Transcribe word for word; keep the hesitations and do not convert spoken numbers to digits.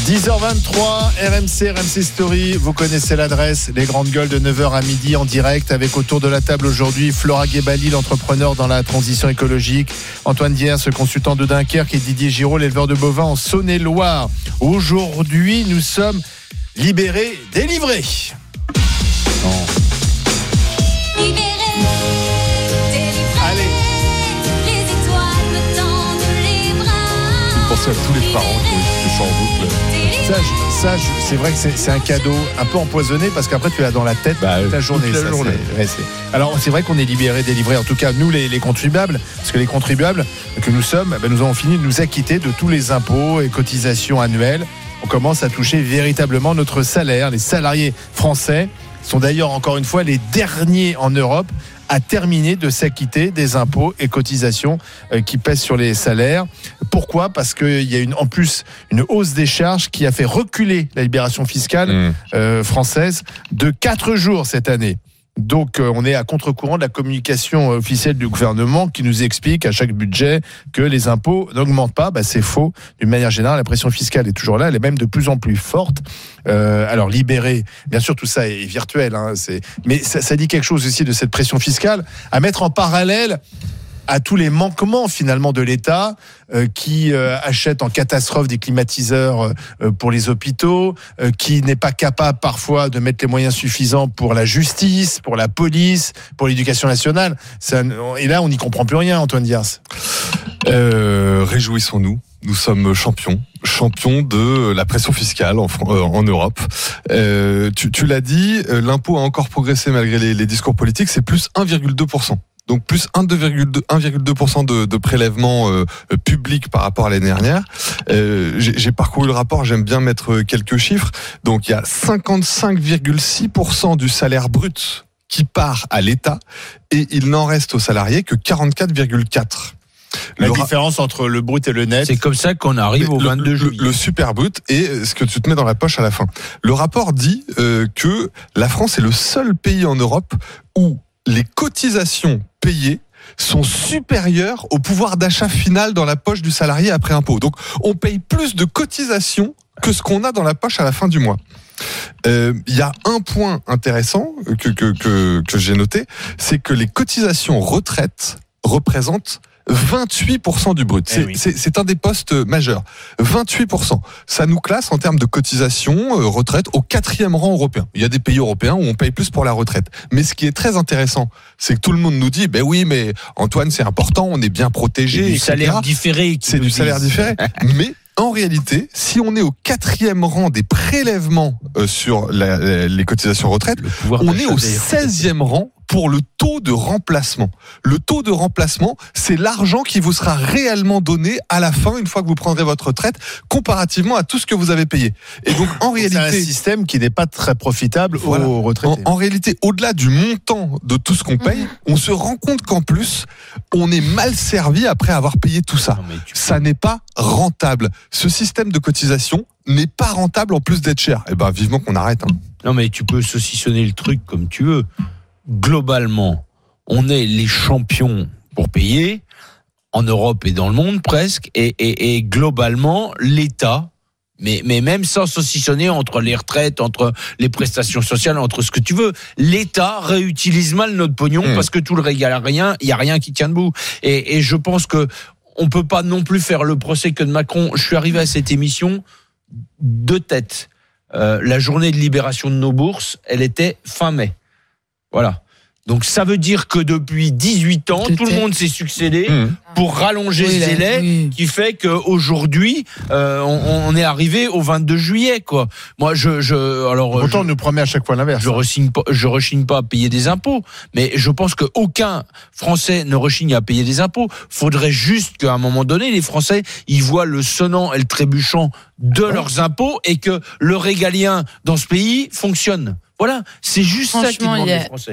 dix heures vingt-trois, R M C, R M C Story, vous connaissez l'adresse, les grandes gueules de neuf heures à midi en direct avec autour de la table aujourd'hui Flora Guébali, l'entrepreneur dans la transition écologique, Antoine Diers, ce consultant de Dunkerque, et Didier Giraud, l'éleveur de bovins en Saône-et-Loire. Aujourd'hui, nous sommes libérés, délivrés. Non. Libérés, délivrés. Allez. Les étoiles me tendent les bras. Pensez à tous les parents qui sont en boucle. Ça, je- ça je- c'est vrai que c'est, c'est un cadeau un peu empoisonné parce qu'après tu l'as dans la tête Bah, toute la toute journée. la ça, journée. c'est- ouais, c'est- Alors c'est vrai qu'on est libérés, délivrés, en tout cas nous les, les contribuables, parce que les contribuables que nous sommes, ben, nous avons fini de nous acquitter de tous les impôts et cotisations annuelles. On commence à toucher véritablement notre salaire. Les salariés français sont d'ailleurs encore une fois les derniers en Europe à terminer de s'acquitter des impôts et cotisations euh, qui pèsent sur les salaires. Pourquoi ? Parce qu'il y a une, en plus une hausse des charges qui a fait reculer la libération fiscale Mmh. euh, française de quatre jours cette année. Donc euh, on est à contre-courant de la communication officielle du gouvernement qui nous explique à chaque budget que les impôts n'augmentent pas. Bah, c'est faux. D'une manière générale, la pression fiscale est toujours là, elle est même de plus en plus forte. Euh, alors libérer, bien sûr tout ça est virtuel, hein, c'est... mais ça, ça dit quelque chose aussi de cette pression fiscale à mettre en parallèle à tous les manquements finalement de l'État euh, qui euh, achète en catastrophe des climatiseurs euh, pour les hôpitaux, euh, qui n'est pas capable parfois de mettre les moyens suffisants pour la justice, pour la police, pour l'éducation nationale. Ça, et là, on n'y comprend plus rien, Antoine Diers. Euh, réjouissons-nous. Nous sommes champions, champions de la pression fiscale en, Fran- euh, en Europe. Euh, tu, tu l'as dit, euh, l'impôt a encore progressé malgré les, les discours politiques, c'est plus un virgule deux pour cent. Donc plus un virgule deux pour cent de, de prélèvements euh, publics par rapport à l'année dernière. Euh, j'ai, j'ai parcouru le rapport, j'aime bien mettre quelques chiffres. Donc il y a cinquante-cinq virgule six pour cent du salaire brut qui part à l'État et il n'en reste aux salariés que quarante-quatre virgule quatre. La Le ra- différence entre le brut et le net. C'est comme ça qu'on arrive au le, vingt-deux le- juillet. le super brut et ce que tu te mets dans la poche à la fin. Le rapport dit euh, que la France est le seul pays en Europe où les cotisations payées sont supérieures au pouvoir d'achat final dans la poche du salarié après impôt. Donc on paye plus de cotisations que ce qu'on a dans la poche à la fin du mois. Il euh, y a un point intéressant que, que, que, que j'ai noté, c'est que les cotisations retraite représentent vingt-huit pour cent du brut. C'est, Eh oui. c'est, c'est un des postes majeurs. vingt-huit pour cent. Ça nous classe en termes de cotisation, euh, retraite, au quatrième rang européen. Il y a des pays européens où on paye plus pour la retraite. Mais ce qui est très intéressant, c'est que tout le monde nous dit, ben oui, mais Antoine, c'est important, on est bien protégé. C'est du et cetera. salaire différé. qui C'est nous du disent. salaire différé. Mais en réalité, si on est au quatrième rang des prélèvements euh, sur la- la- les cotisations retraite, Le pouvoir on d'achat est au des- seizième rang pour le taux de remplacement. Le taux de remplacement, c'est l'argent qui vous sera réellement donné à la fin, une fois que vous prendrez votre retraite, comparativement à tout ce que vous avez payé. Et donc, en Donc, c'est un réalité, système qui n'est pas très profitable Voilà. aux en, retraités. en réalité, au-delà du montant de tout ce qu'on paye, on se rend compte qu'en plus, on est mal servi après avoir payé tout ça. Non, mais tu- Ça n'est pas rentable. Ce système de cotisation n'est pas rentable en plus d'être cher. Eh ben, vivement qu'on arrête. Hein. Non, mais tu peux saucissonner le truc comme tu veux. Globalement, on est les champions pour payer, en Europe et dans le monde presque, et, et, et globalement, l'État, mais, mais même sans saucissonner entre les retraites, entre les prestations sociales, entre ce que tu veux, l'État réutilise mal notre pognon Mmh. parce que tout le régale à rien, il n'y a rien qui tient debout. Et, et je pense que on peut pas non plus faire le procès que de Macron. Je suis arrivé à cette émission de tête. Euh, la journée de libération de nos bourses, elle était fin mai. Voilà. Donc ça veut dire que depuis dix-huit ans, Tout tout le est- monde s'est succédé Mmh. pour rallonger Oui, ce là, délai, oui. qui fait qu'aujourd'hui, euh, on, on est arrivé au vingt-deux juillet, quoi. Moi, je, je alors, euh, Autant je- on nous promet à chaque fois l'inverse. je rechigne pas, je rechigne pas à payer des impôts, mais je pense qu'aucun Français ne rechigne à payer des impôts. Faudrait juste qu'à un moment donné, les Français, ils voient le sonnant et le trébuchant de leurs impôts et que le régalien dans ce pays fonctionne. Voilà, c'est juste ça qu'ils Franchement, demandent il y a- les Français.